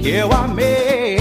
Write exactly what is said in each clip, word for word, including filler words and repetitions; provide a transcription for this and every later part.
que eu amei.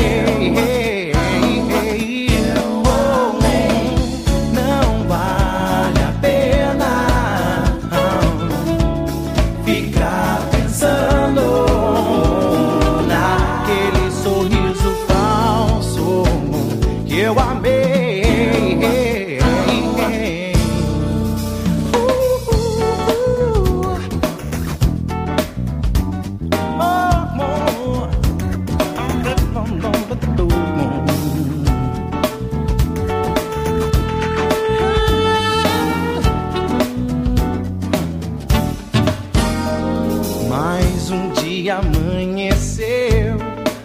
Amanheceu,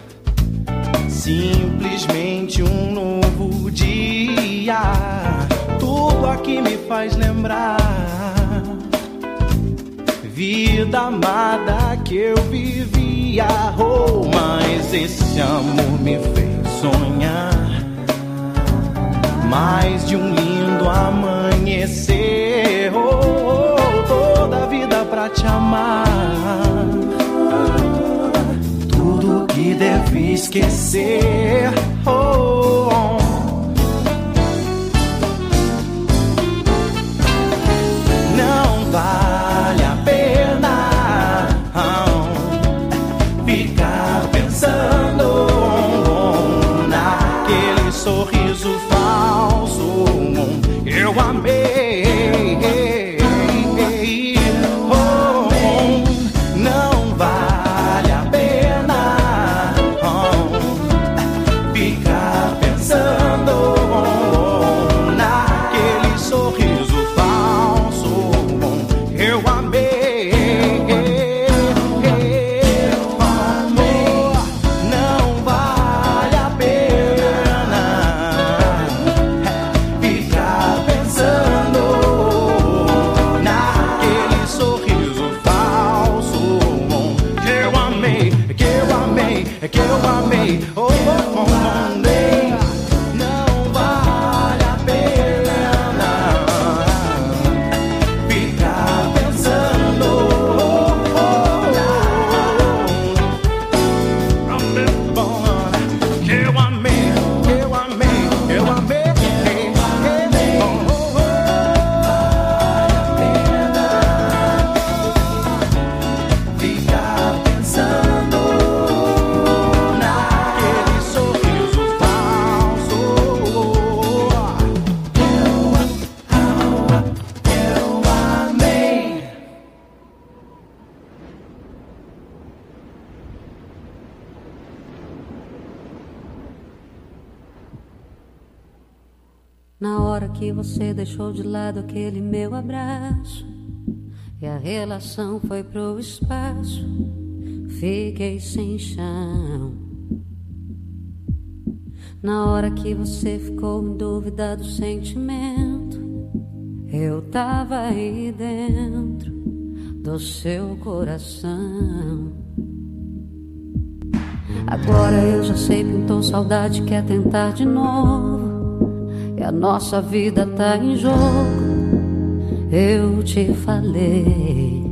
simplesmente um novo dia. Tudo aqui me faz lembrar vida amada que eu vivia. Oh, mas esse amor me fez sonhar mais de um lindo amanhecer. Oh, oh, toda a vida pra te amar. Tudo que devo esquecer. Oh, oh. Não vale a pena oh, ficar pensando oh, naquele sorriso falso. Eu amei. Na hora que você deixou de lado aquele meu abraço e a relação foi pro espaço, fiquei sem chão. Na hora que você ficou em dúvida do sentimento, eu tava aí dentro do seu coração. Agora eu já sei, pintou saudade, quer tentar de novo. E a nossa vida tá em jogo. Eu te falei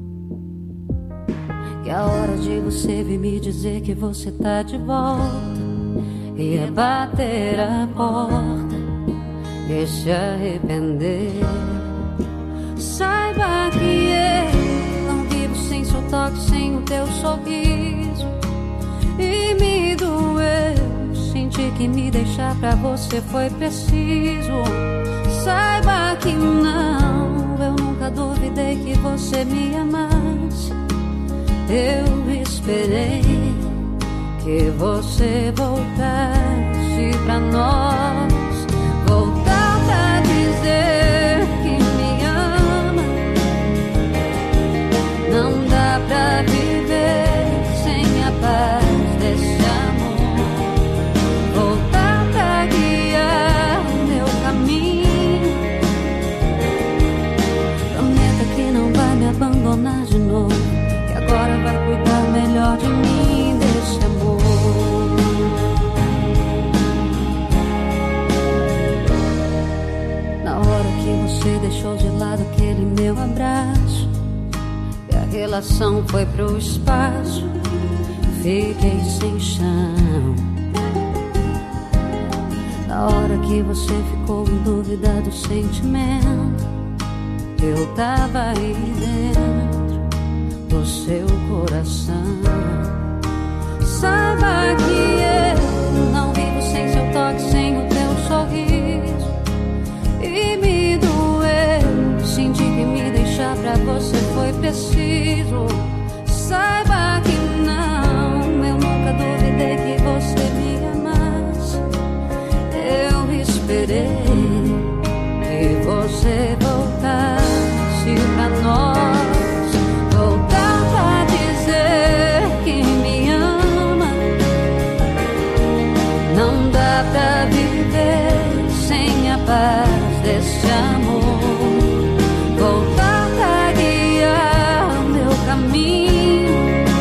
que a hora de você vir me dizer que você tá de volta, ia bater a porta e se arrepender. Saiba que eu não vivo sem seu toque, sem o teu sorriso. E me doeu sentir que me deixar pra você foi preciso. Saiba que não, eu nunca duvidei que você me amasse. Eu esperei que você voltasse pra nós. Voltar pra dizer que me ama. Não dá pra viver sem a paz desse amor. Voltar pra guiar meu caminho. Prometa que não vai me abandonar de novo, que agora vai cuidar melhor de mim, desse amor. Na hora que você deixou de lado aquele meu abraço e a relação foi pro espaço, fiquei sem chão. Na hora que você ficou em dúvida do sentimento, eu tava aí dentro do seu coração. Saiba que eu não vivo sem seu toque, sem o teu sorriso. E me doeu, senti que me deixar pra você foi preciso. Saiba que não, eu nunca duvidei que você me amasse. Eu esperei que você voltasse pra nós. Voltava a dizer que me ama. Não dá pra viver sem a paz desse amor. Voltava a guiar meu caminho.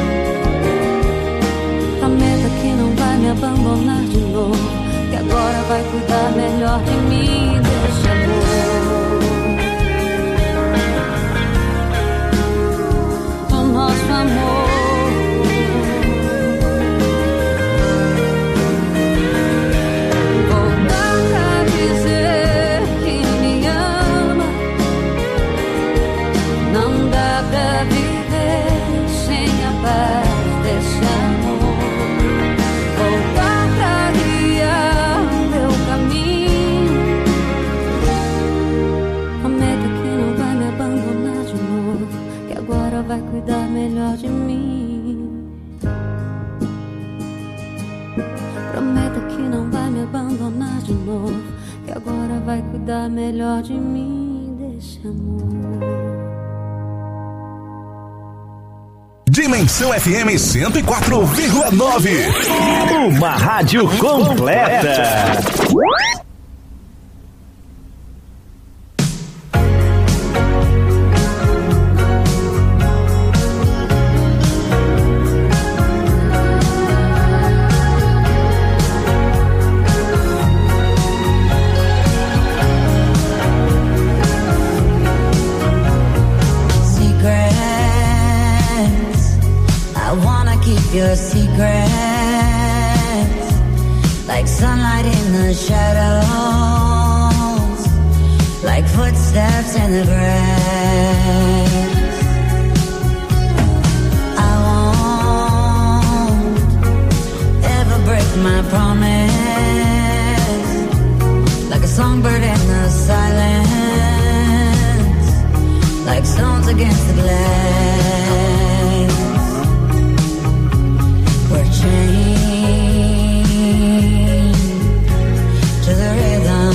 Prometa que não vai me abandonar de novo, que agora vai cuidar melhor de mim, desse amor, do nosso amor. Voltar pra dizer que me ama. Não dá pra viver sem a paz desse amor. Voltar pra guiar meu caminho. Prometa que não vai me abandonar de novo, que agora vai cuidar melhor de mim. Prometa que não vai me abandonar de novo, que agora vai cuidar melhor de mim, desse amor. Dimensão F M cento e quatro vírgula nove. Uma rádio completa. Your secrets, like sunlight in the shadows, like footsteps in the grass. I won't ever break my promise, like a songbird in the silence, like stones against the glass. We're chained to the rhythm.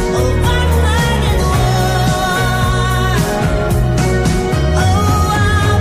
Oh,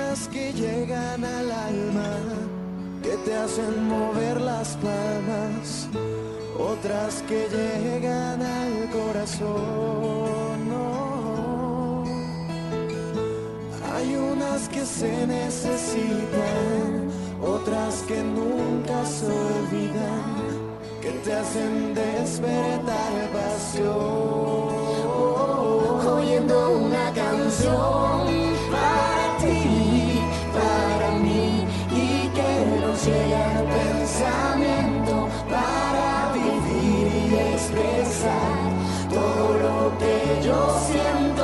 unas que llegan al alma, que te hacen mover las palmas, otras que llegan al corazón. No. Hay unas que se necesitan, otras que nunca se olvidan, que te hacen despertar pasión. Oyendo una canción para ti, para mí, y que nos llegue al pensamiento para vivir y expresar todo lo que yo siento.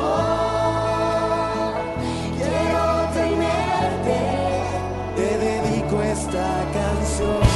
Quiero tenerte, te dedico esta canción.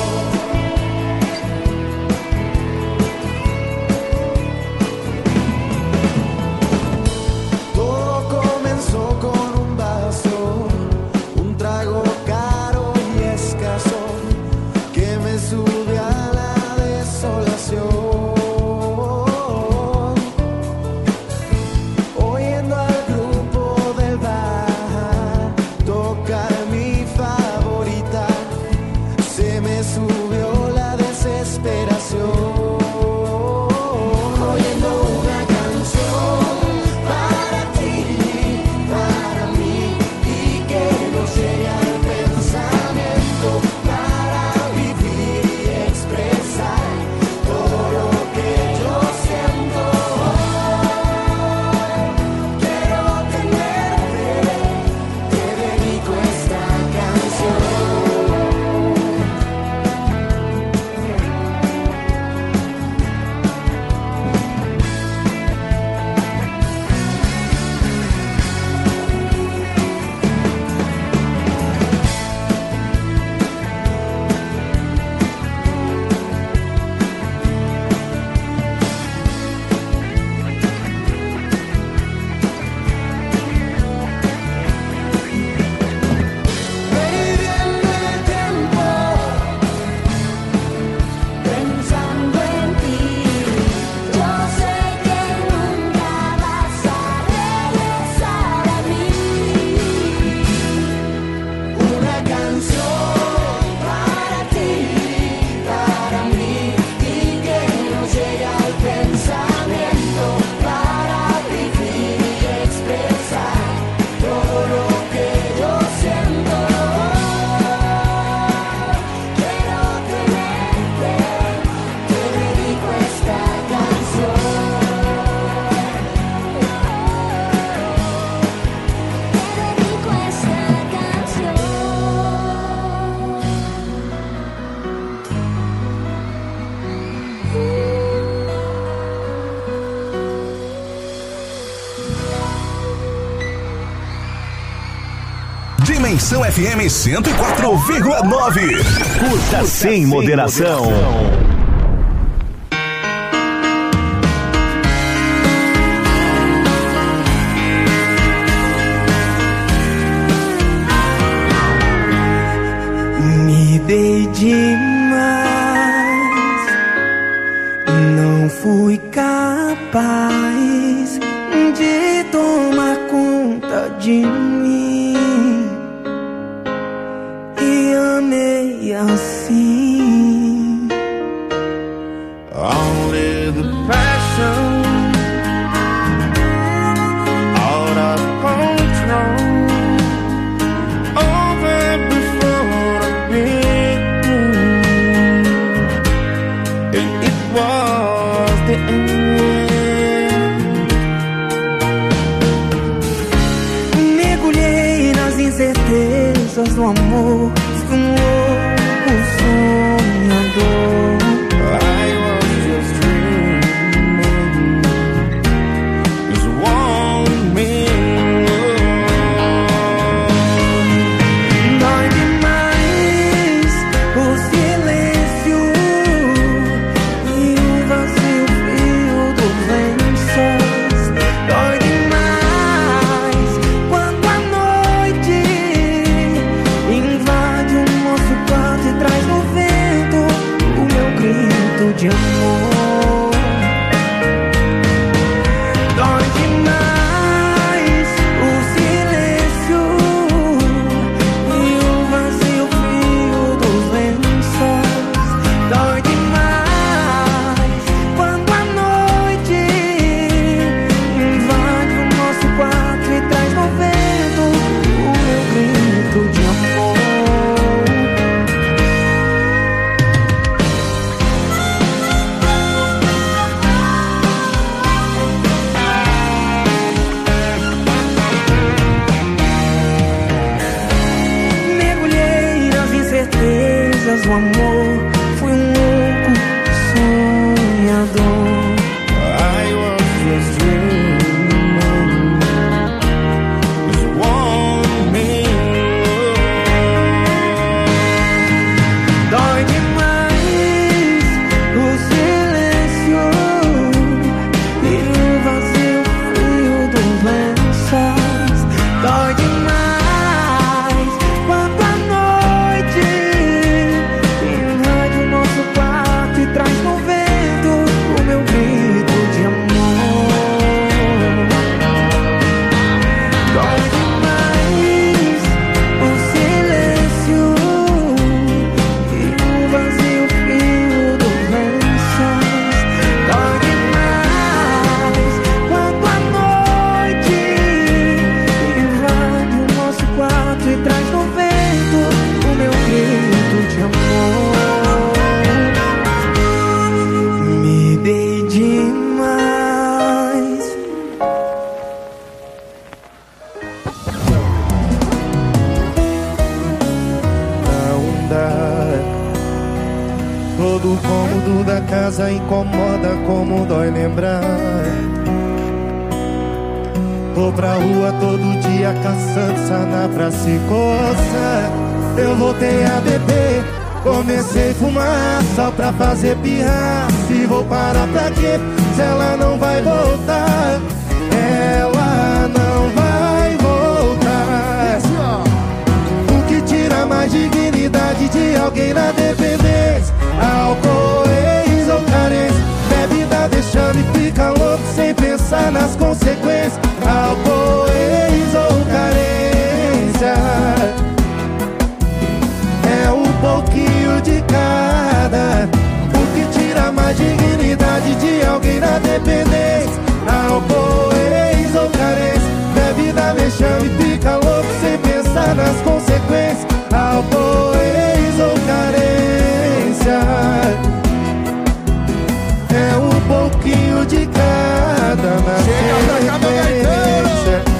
Dimensão F M cento e quatro vírgula nove. Curta sem moderação. Me dei demais, não fui capaz de tomar conta de mim. Amei assim. Only the passion out of control over before the big moon, and it was the end. Mergulhei nas incertezas do amor, um louco sonhador. I was just dreaming, just one minute. Dói demais o silêncio e o vazio frio dos lençóis. Dói demais quando a noite invade o nosso quarto e traz no vento o meu grito de amor. Dói demais os silêncios barulho da casa incomoda como dói lembrar. Vou pra rua todo dia caçando sana pra se coçar. Eu voltei a beber, comecei a fumar só pra fazer pirra. Se vou parar pra quê? Se ela não vai voltar, ela não vai voltar. O que tira mais dignidade de alguém na dependência? Álcool, ex ou carência? Bebida deixando e fica louco sem pensar nas consequências. Álcool, ex ou carência? É um pouquinho de cada. O que tira mais dignidade de alguém na dependência? Álcool, ex ou carência? Bebida deixando e fica louco sem pensar nas consequências. Álcool, ex ou carência? É um pouquinho de cada na sequência.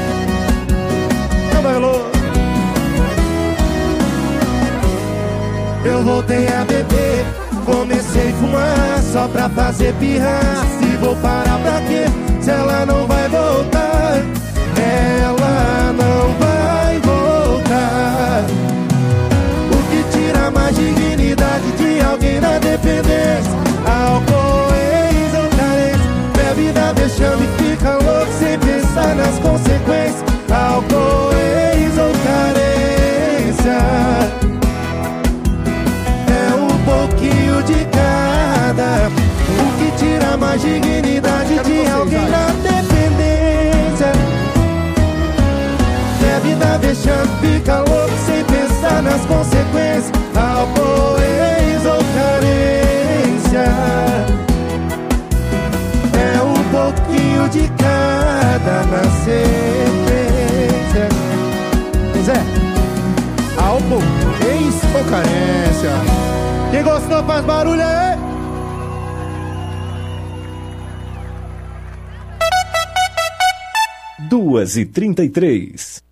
Eu voltei a beber, comecei a fumar só pra fazer pirra. Se vou parar pra quê? Se ela não vai voltar, ela não vai voltar. O que tira mais dignidade de alguém na dependência? Álcool, ex ou carência? Bebida deixando e fica louco sem pensar nas consequências. Álcool, ex ou carência? É um pouquinho de cada. O que tira mais dignidade de alguém na dependência? Bebida deixando e fica louco sem pensar nas consequências. Álcool, ex ou carência? É um pouquinho de cada na sequência. Zé, álcool, ex ou carência? Quem gostou faz barulho aí. Duas e trinta e três.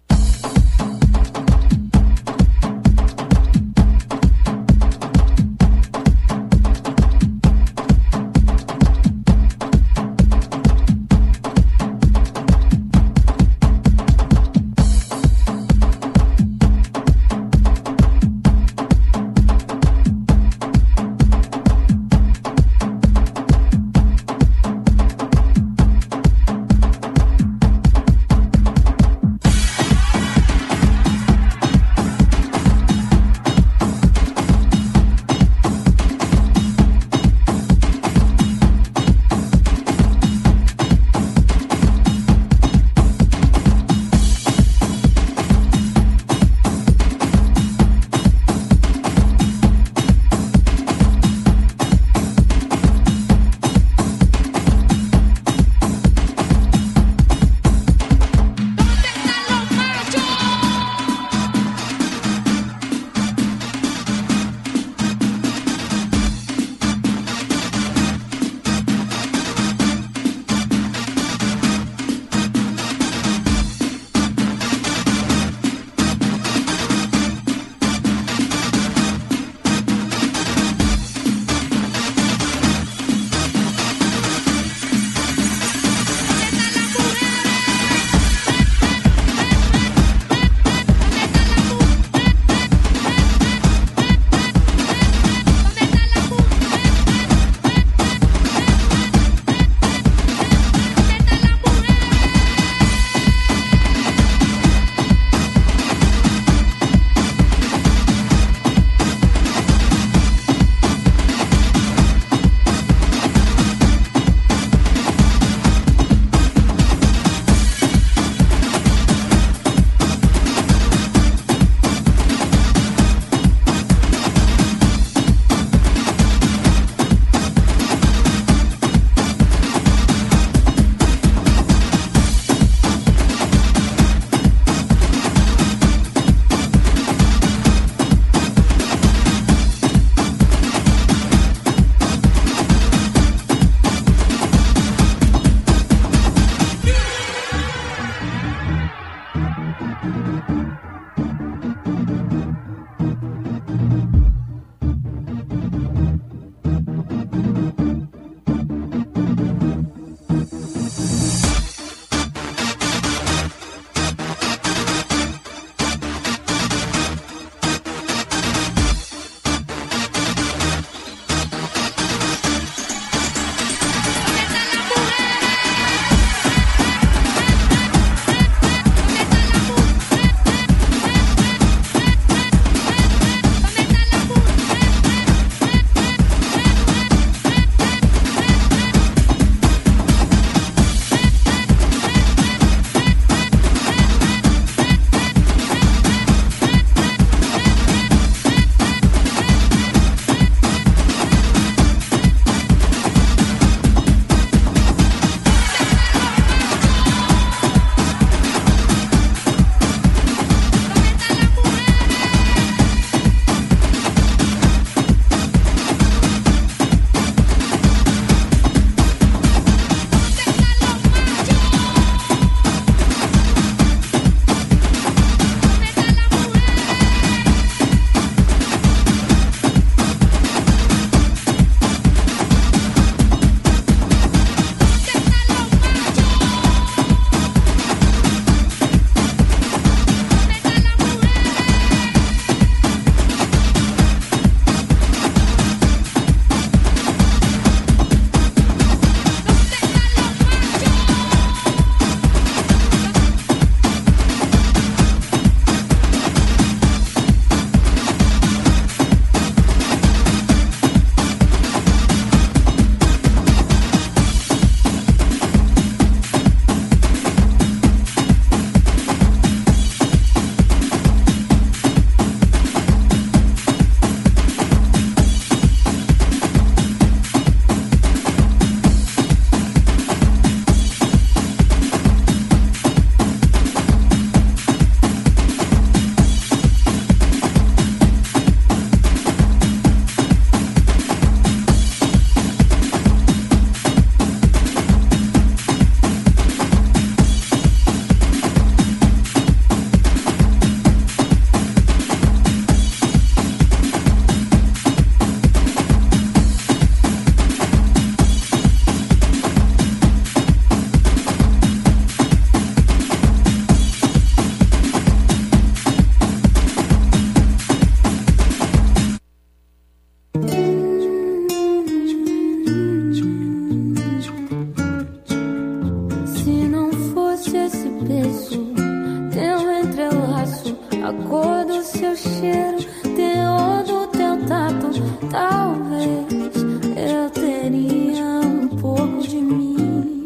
teria um pouco de mim.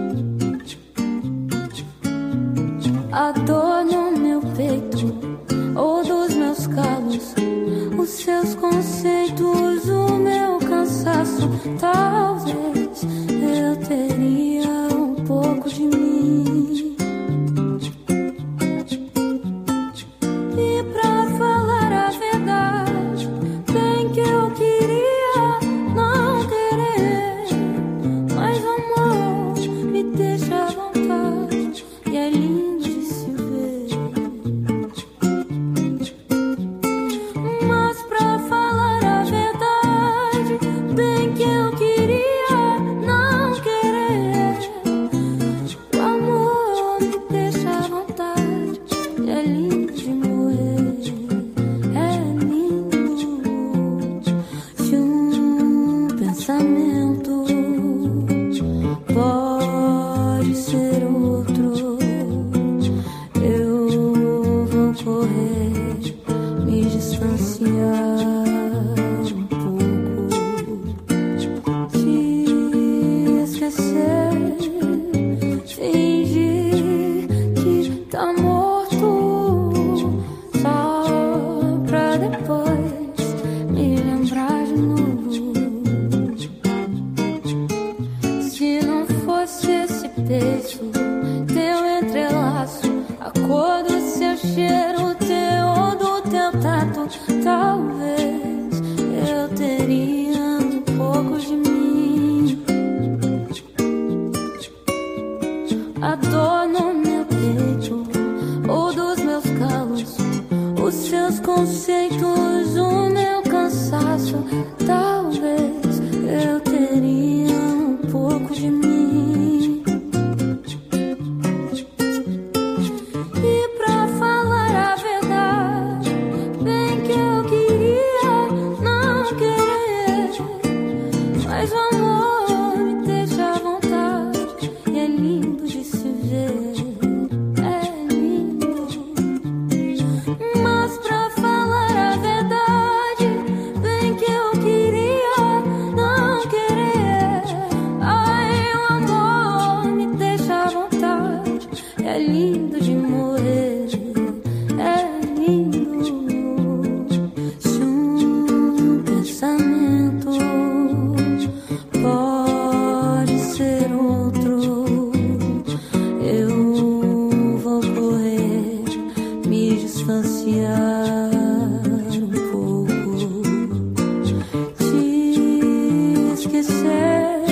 A dor no meu peito ou dos meus calos, os seus conceitos, o meu cansaço. Talvez eu teria um pouco de mim. E pra falar a verdade, bem que eu queria não querer, mas o amor me deixa à vontade e é lindo de se ver. Mas pra falar a verdade, bem que eu queria não querer, o amor me deixa à vontade e é lindo de morrer. É lindo se um pensamento pode ser outro. Eu vou correr, me distanciar um pouco, te esquecer, fingir que tá morto, só pra depois me lembrar de novo. Se não fosse esse beijo, teu entrelaço, a cor do seu cheiro, teu ou do teu tato, talvez eu teria um pouco de mim. A dor no meu peito ou dos meus calos, os seus conceitos, o meu cansaço. Talvez eu teria um pouco de mim. E pra falar a verdade, bem que eu queria não querer, mas o amor me deixa à vontade e é lindo de se ver. É lindo. Mas pra falar a verdade, bem que eu queria não querer, ai, o amor me deixa à vontade, é lindo de morrer. É lindo se um pensamento pode ser outro. Eu vou correr, me distanciar um pouco, te esquecer,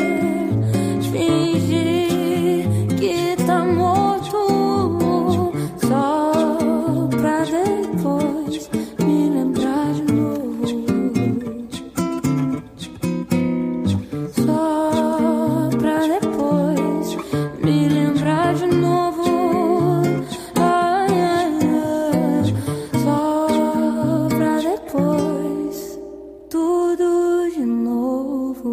fingir que tá morto, só pra depois me lembrar de novo. Só pra depois me lembrar de novo. Ai, ai, ai. Só pra depois tudo de novo.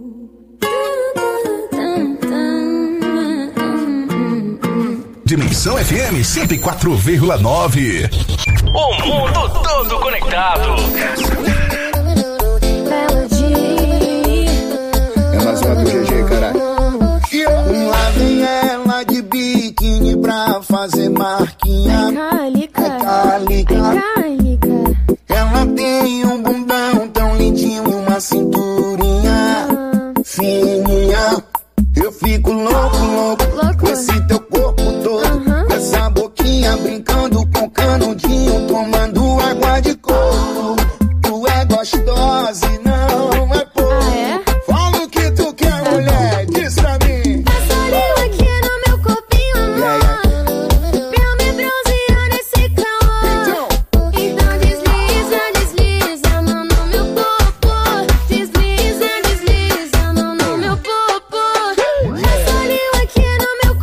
Dimensão F M cento e quatro vírgula nove. O mundo todo conectado. É mais uma do G G, caralho. Lá vem ela de biquíni pra fazer marquinha. Calica, É calica. calica. Ela tem um bundão tão lindinho e uma cinturinha fininha. Eu fico louco, louco, Louco. com esse teu corpo todo. Aham. Essa boquinha brincando com canudinho, tomando água de coco. Tu é gostosa e não é pouco. Ah, é? Fala o que tu quer, mulher, diz pra mim. Passa língua aqui no meu corpinho, amor, pra eu me bronzear nesse calor. Então desliza, desliza a mão no meu popô. Desliza, desliza a mão no meu popô. Passa língua aqui no meu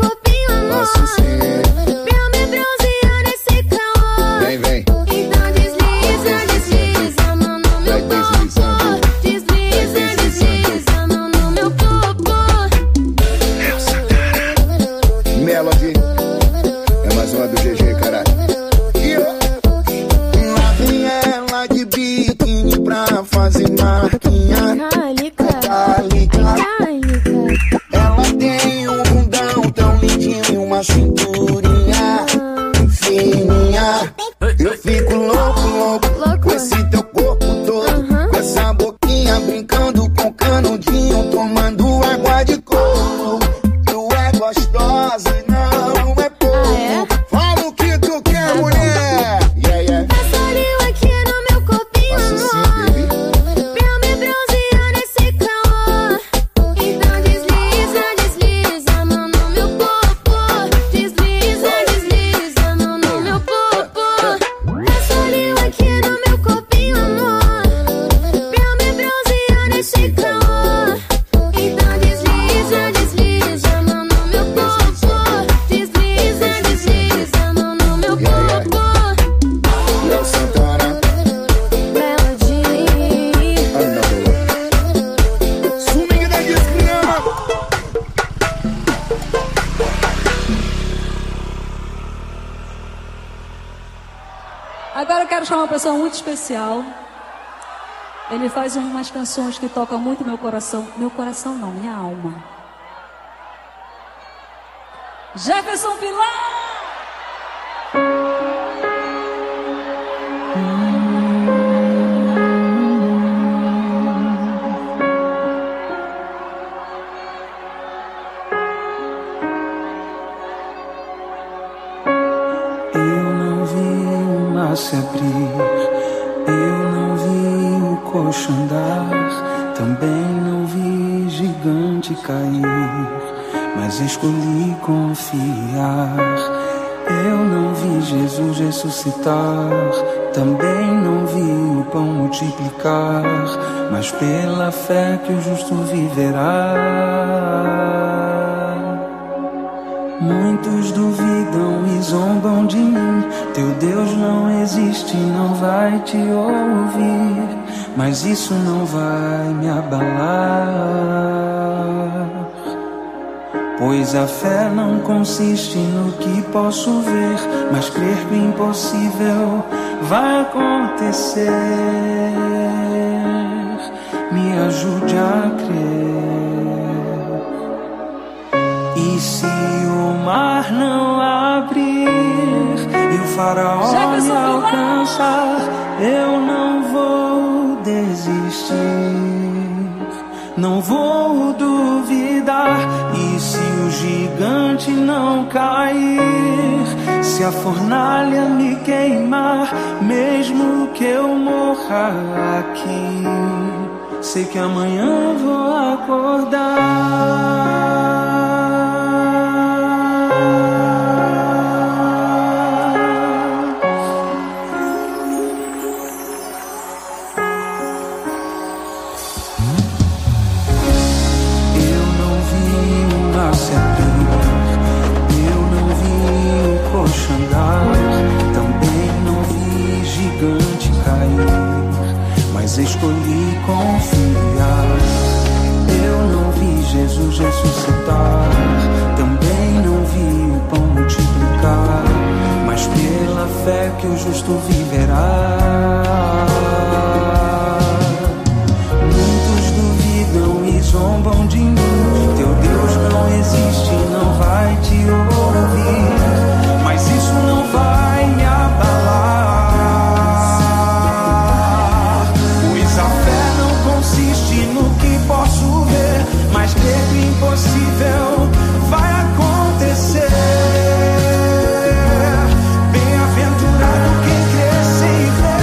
bundinho tomando água de coco. Tu é gostosa e não é pouco. Ah, é? Fala o que tu quer, mulher. Yeah, yeah. Passa frio aqui no meu corpinho, amor, pra eu me bronzear nesse calor. Então desliza, desliza a mão no meu corpo. Desliza, desliza a mão no meu corpo. Passa frio aqui no meu corpinho, amor, pra eu me bronzear nesse calor. Então desliza, desliza a mão no meu corpo. Desliza, desliza a mão no meu corpo. Léo Santana, Melody. swing da desgrama. Agora eu quero chamar uma pessoa muito especial. Ele faz umas canções que tocam muito meu coração. Meu coração não, minha alma. Jefferson Pilar! Eu não vi o mar se abrir, eu não vi o coxo andar, também não vi gigante cair, mas escolhi confiar. Eu não vi Jesus ressuscitar, também não vi o pão multiplicar, mas pela fé que o justo viverá. Muitos duvidam e zombam de mim. Teu Deus não existe, não vai te ouvir, mas isso não vai me abalar, pois a fé não consiste no que posso ver, mas crer que o impossível vai acontecer. Me ajude a crer. E se o mar não abrir e o faraó me alcançar, eu não vou desistir, não vou duvidar. E se o gigante não cair, se a fornalha me queimar, mesmo que eu morra aqui, sei que amanhã vou acordar. Mas escolhi confiar. Eu não vi Jesus ressuscitar, também não vi o pão multiplicar, mas pela fé que o justo viverá. Muitos duvidam e zombam de mim. Teu Deus não existe, não vai te ouvir, mas isso não vai me abalar. No que posso ver, mas crer que o impossível vai acontecer. Bem-aventurado quem crê sem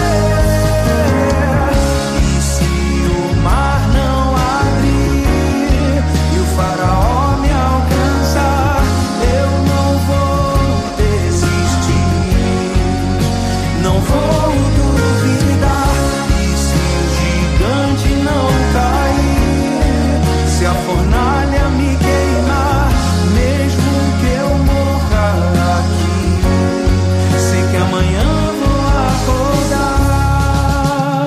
ver. E se o mar não abrir e o faraó me alcançar, eu não vou desistir, não vou duvidar. E se o gigante não cair, se a fornalha me queimar, mesmo que eu morra aqui, sei que amanhã vou acordar.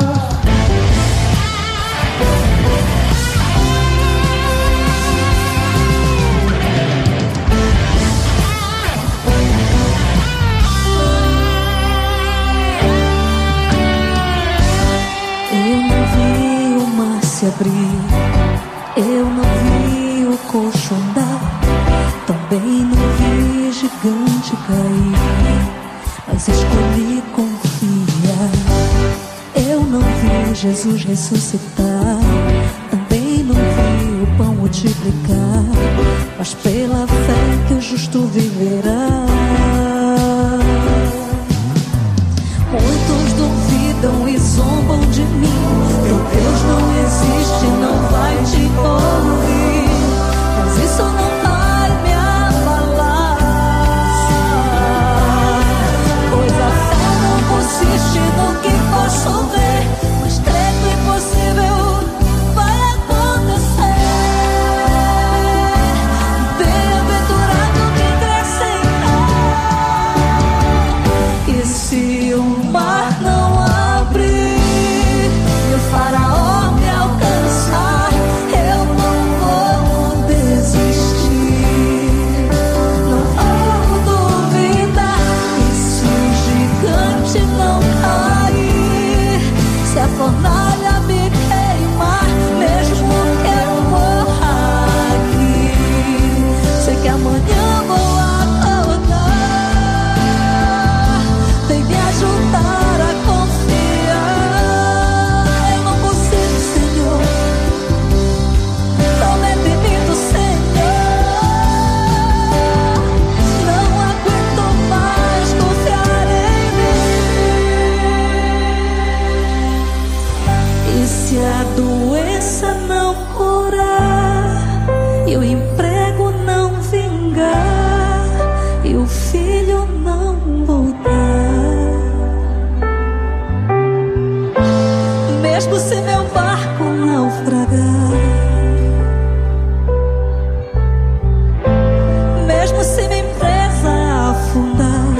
Eu não vi o mar se abrir, eu não vi o coxo andar, também não vi gigante cair, mas escolhi confiar. Eu não vi Jesus ressuscitar, também não vi pão multiplicar, mas pela fé que o justo viverá. Muitos duvidam e zombam de mim. Teu Deus não existe, não vai te ouvir, mas isso não vai me abalar, pois a fé não consiste no que posso ver, mas creio que o impossível vai acontecer. Bem-aventurado quem crê sem fé. E se o mar não abrir e o faraó me alcançar, eu não vou desistir, não vou duvidar. E se o gigante não cair, se a fornalha me queimar, mesmo que eu morra aqui, sei que amanhã vou acordar. Vem me ajudar a confiar. Eu não consigo, Senhor, promete em mim do Senhor. Não aguento mais confiar em mim. E se a doença não curar, e o emprego não vingar, e o filho não voltar, mesmo se meu barco naufragar, mesmo se minha empresa afundar,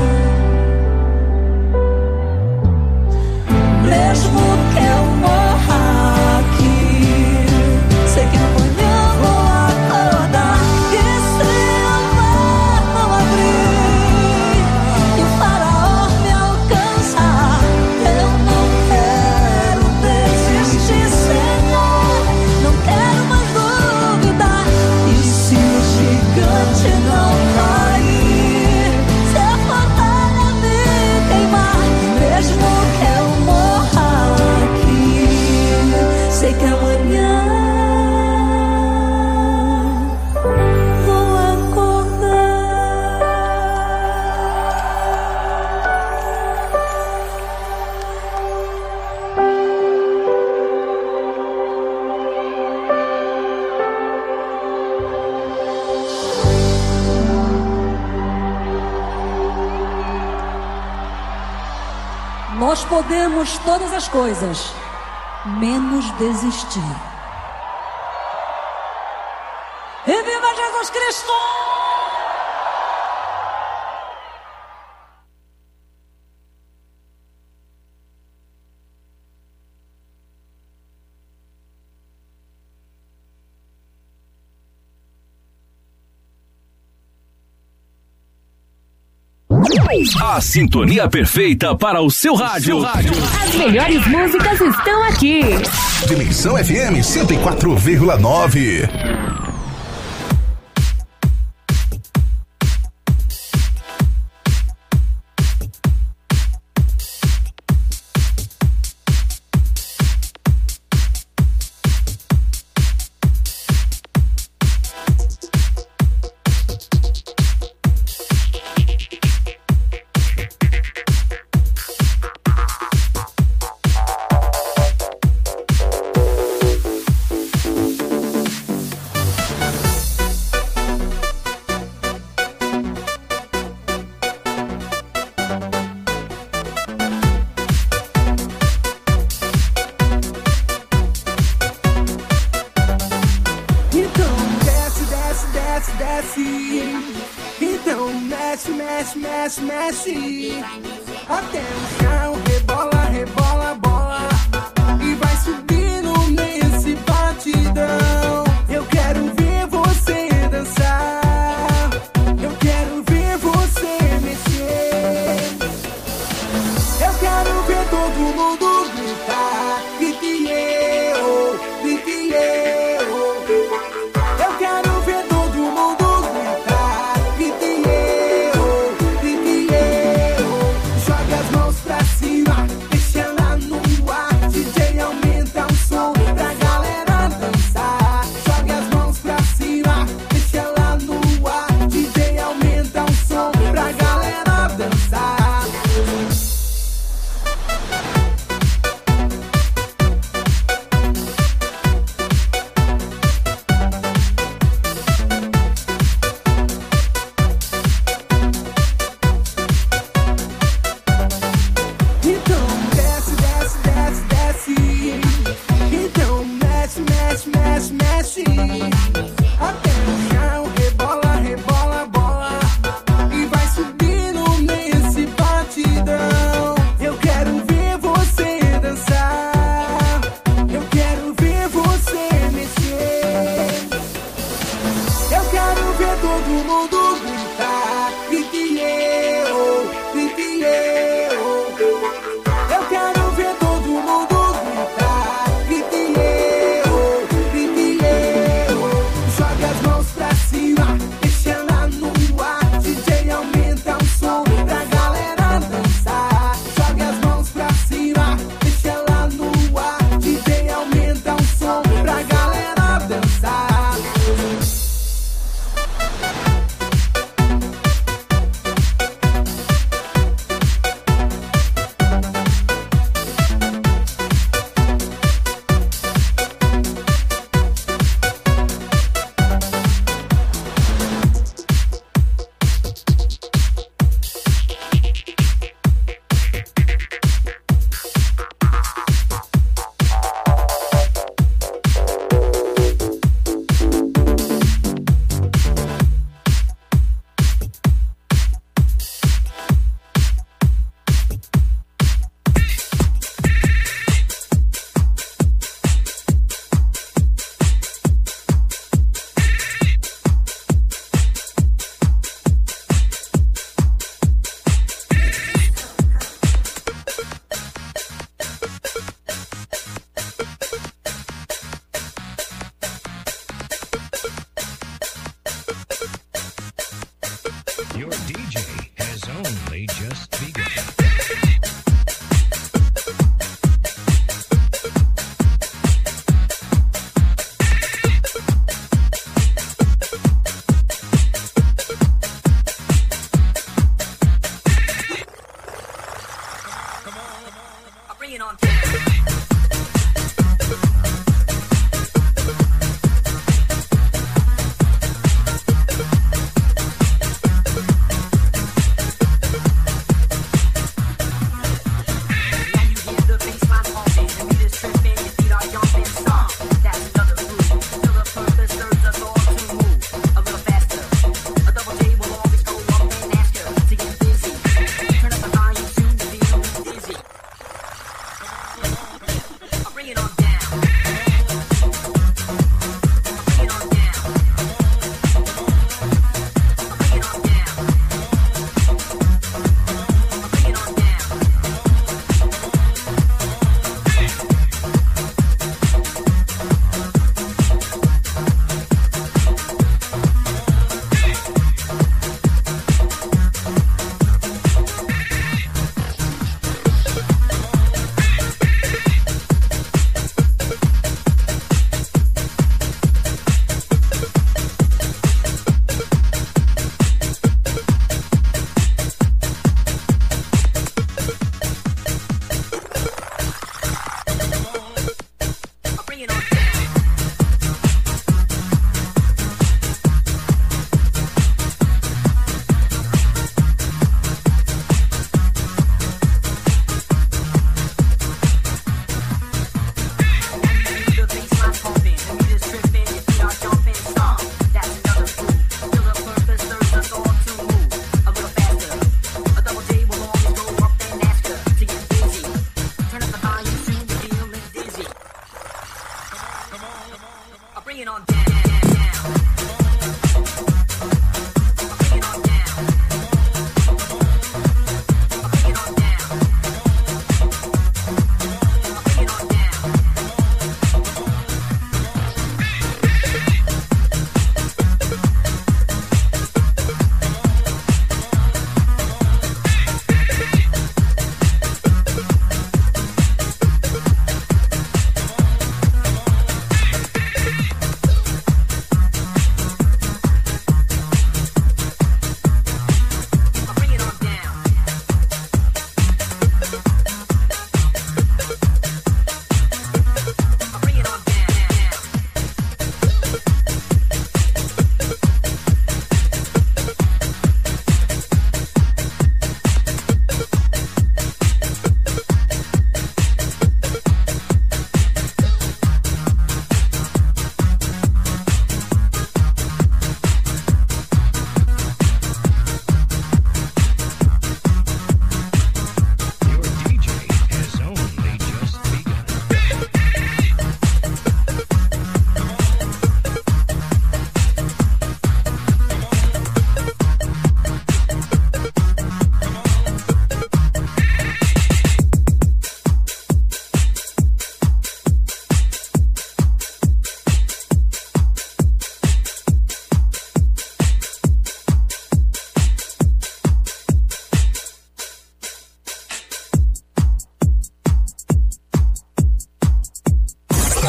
mesmo que eu morra aqui, sei que amanhã vou acordar. E se o mar não abrir e o faraó me alcançar, eu não quero desistir, Senhor, não quero mais duvidar. E se o gigante não cair, se a fornalha me queimar, mesmo que eu morra aqui, sei que amanhã vou acordar. Nós podemos todas as coisas, menos desistir. E viva Jesus Cristo! A sintonia perfeita para o seu rádio. As melhores músicas estão aqui. Dimensão F M cento e quatro vírgula nove. Joga as mãos pra cima, deixa ela no ar. D J aumenta até o chão, rebola, rebola, bola, e vai subindo nesse batidão. Eu quero ver você dançar, eu quero ver você mexer, eu quero ver todo mundo gritar, grite eu, grite eu. Eu quero ver todo mundo gritar, grite eu, grite eu. Joga as mãos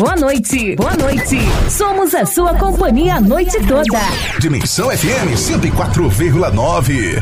Boa noite, boa noite. Somos a sua companhia a noite toda. Dimensão F M cento e quatro vírgula nove.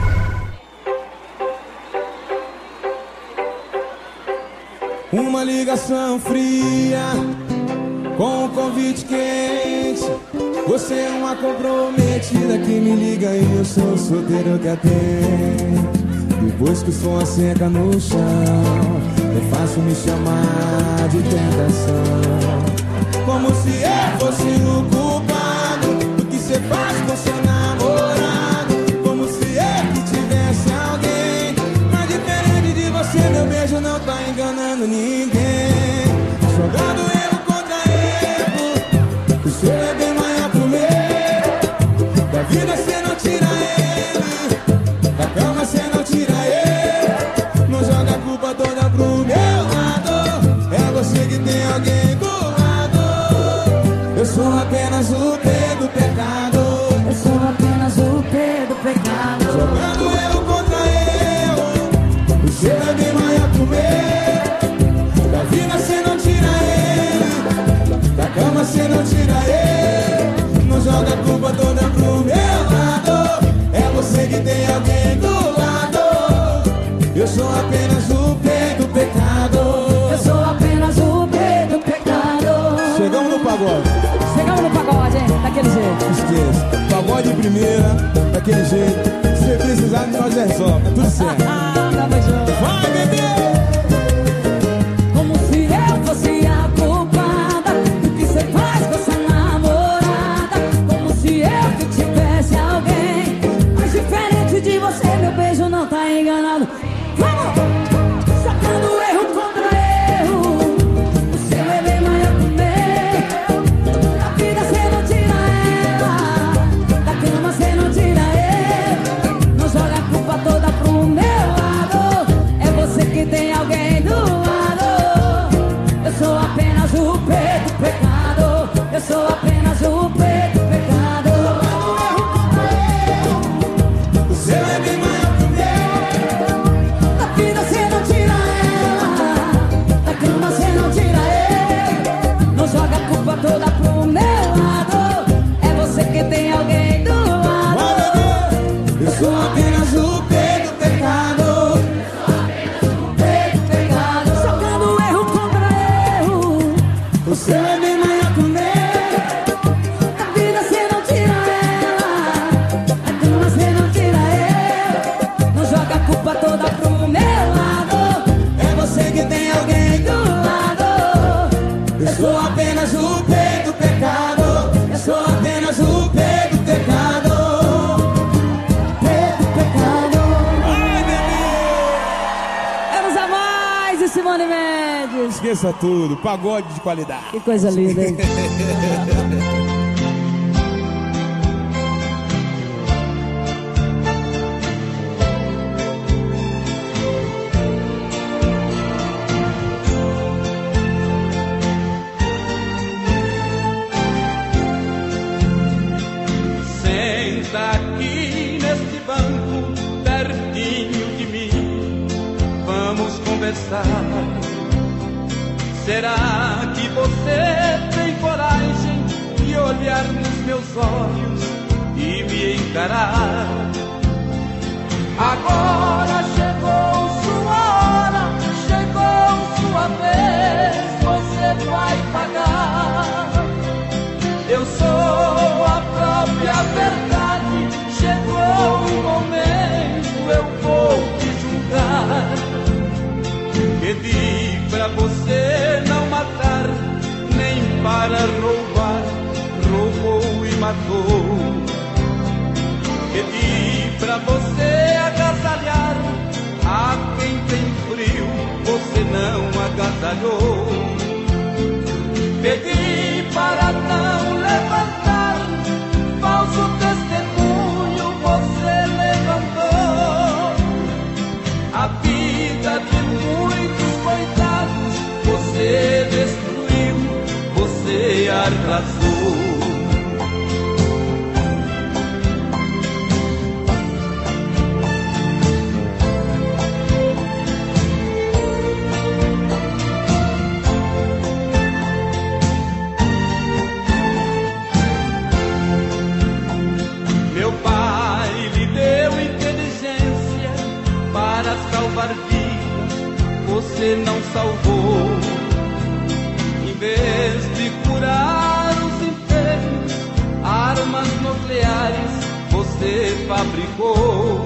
Uma ligação fria com um convite quente. Você é uma comprometida que me liga e eu sou o solteiro que atende. Depois que o som seca no chão, é fácil me chamar de tentação. Como se eu fosse o culpado do que você faz com seu namorado. Como se eu que tivesse alguém. Mas diferente de você, meu beijo não tá enganando ninguém. Jogando erro contra erro, o seu é bem maior que o meu. Da vida cê não tira ele, da cama cê não tira ele. Não joga a culpa toda pro meu lado. É você que tem alguém do lado. Eu sou apenas o P do pecado. Eu sou apenas o P do pecado. Jogando erro contra erro, o seu é bem maior que o meu. Da vida cê não tira ele, da cama cê não tira ele. Não joga a culpa toda pro meu lado. É você que tem alguém do lado. Eu sou apenas o P do pecado. Eu sou apenas o P do pecado. Chegamos no pagode. Chegamos no pagode, hein? Daquele jeito. Esqueça. Pagode de primeira, daquele jeito. Se você precisar de nós, resolve. Tudo certo. Tamo junto. Vai, bebê! Como se eu fosse a culpada do que você faz com essa namorada. Como se eu que tivesse alguém. Mas diferente de você, meu beijo não tá enganado. Vamos! Sacando erro contra erro. O seu é bem maior que o meu. Da vida cê não tira ela, da cama cê não tira ele. Não joga a culpa toda pro meu lado. É você que tem alguém do lado. Eu sou apenas o P do pecado. Eu sou apenas o P do pecado. O seu é bem maior que o meu. Da vida cê não tira ela, da cama cê não tira ele. Não joga a culpa toda pro meu lado. É você que tem alguém do lado. Eu sou apenas o P do pecado. P do pecado. Jogando erro contra erro. O seu é bem maior que o meu. Da vida cê não tira ela, da cama cê não tira ele. Não joga a culpa toda pro meu lado. É você que tem alguém do lado. Eu sou apenas o P do pecado. Eu sou apenas o P do pecado. P do pecado. Ai, bebê! Vamos a mais e Simone Mendes. Esqueça tudo, pagode de qualidade. Que coisa linda, hein? Senta aqui neste banco, pertinho de mim. Vamos conversar. Será que você tem coragem de olhar nos meus olhos e me encarar? Agora chegou sua hora, chegou sua vez, você vai pagar. Eu sou a própria verdade, chegou o momento, eu vou te julgar. Pedi pra você não matar, nem para roubar, roubou e matou. Pedi pra você agasalhar, a quem tem frio, você não agasalhou. Pedi para não levantar, falso testemunho você levantou. A vida de muitos coitados você destruiu, você arrasou. você não salvou. Em vez de curar os enfermos, armas nucleares você fabricou.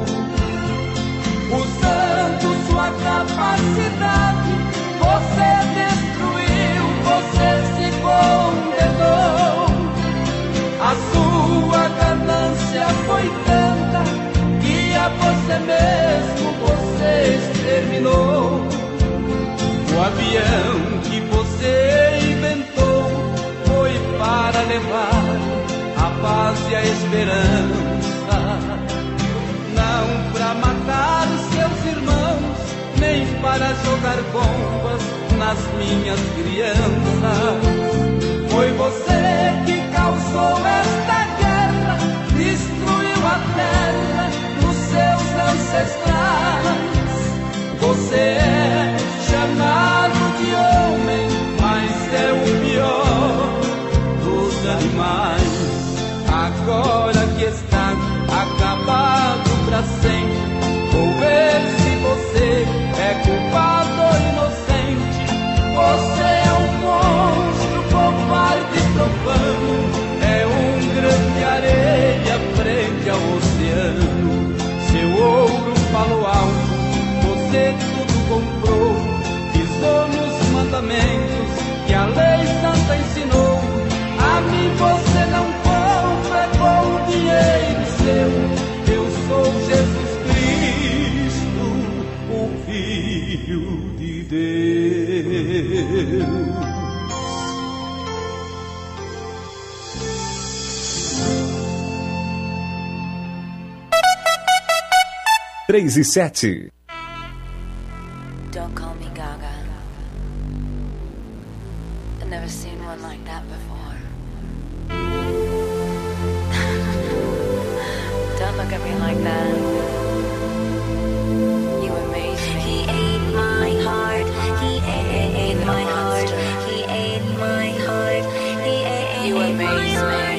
Usando sua capacidade, você destruiu, você se condenou. A sua ganância foi tanta que a você mesmo você exterminou. O avião que você inventou foi para levar a paz e a esperança, não para matar seus irmãos, nem para jogar bombas nas minhas crianças. Foi você que causou esta guerra, destruiu a terra dos seus ancestrais. Você é chamado de homem, mas é o pior dos animais. Agora que está acabado pra sempre, vou ver se você é culpado ou inocente. Você é um monstro, covarde e profano, é um grão de areia frente ao oceano. Seu ouro falou alto, você tudo comprou, pisou nos mandamentos que a lei santa ensinou. A mim você não compra com dinheiro seu, eu sou Jesus Cristo, o Filho de Deus. Três e sete. Don't call me Gaga. I've never seen one like that before. Don't look at me like that. You amaze me. He ate my heart. He ate, ate my heart. He ate my heart. He ate, you amaze me.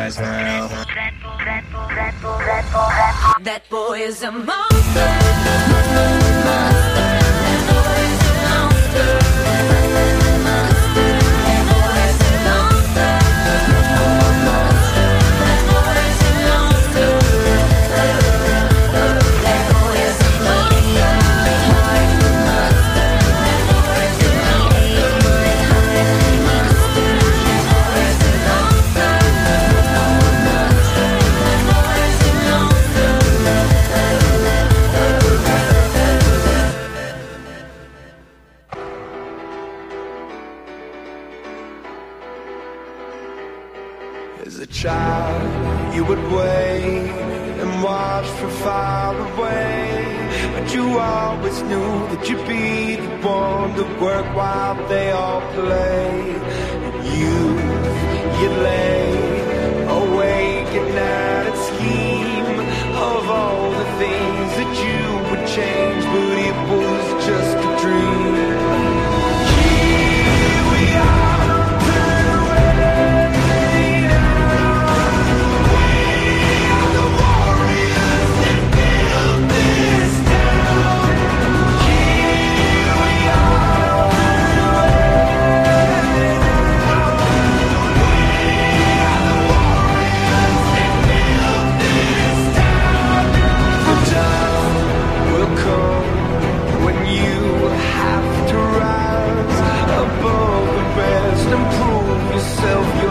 as well. That boy is a monster. Monster. That boy is a monster. Monster. That boy is a monster. Monster. That boy is a monster. That boy is a monster. That boy is a As a child, you would wait and watch from far away, but you always knew that you'd be the one to work while they all play. And you, you'd lay awake at night and scheme of all the things that you would change, but it was just a dream. Here we are, turn away. Yourself,